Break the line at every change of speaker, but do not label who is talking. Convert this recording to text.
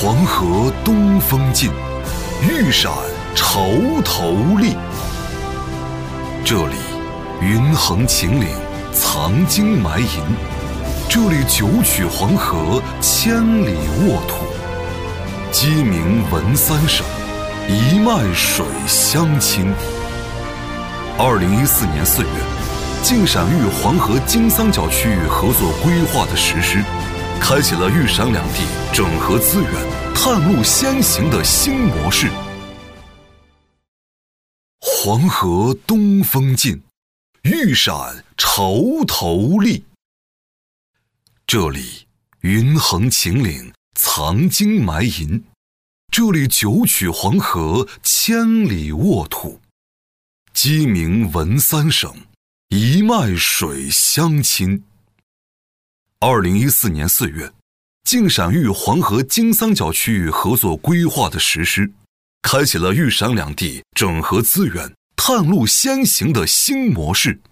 黄河东风进，玉闪愁头立。这里云横秦岭，藏经埋银；这里九曲黄河，千里沃土。鸡鸣闻三省，一脉水相亲。2014年4月，晋陕豫黄河京三角区域合作规划的实施，开启了豫陕两地整合资源、探路先行的新模式。黄河东风进，玉闪愁头立。这里云横秦岭，藏经埋银；这里九曲黄河，千里沃土。鸡鸣闻三省，一脉水相亲。2014年4月，晋陕豫黄河京三角区域合作规划的实施，开启了豫陕两地整合资源、探路先行的新模式。